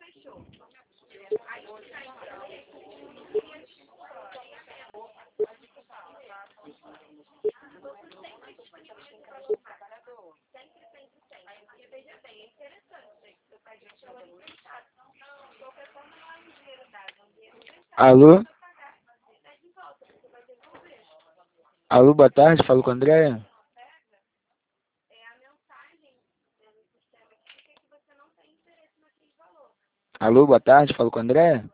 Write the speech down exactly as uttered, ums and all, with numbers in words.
Alô? Alô, boa tarde, falo com a Andréia. Alô, boa tarde, falo com a Andréia.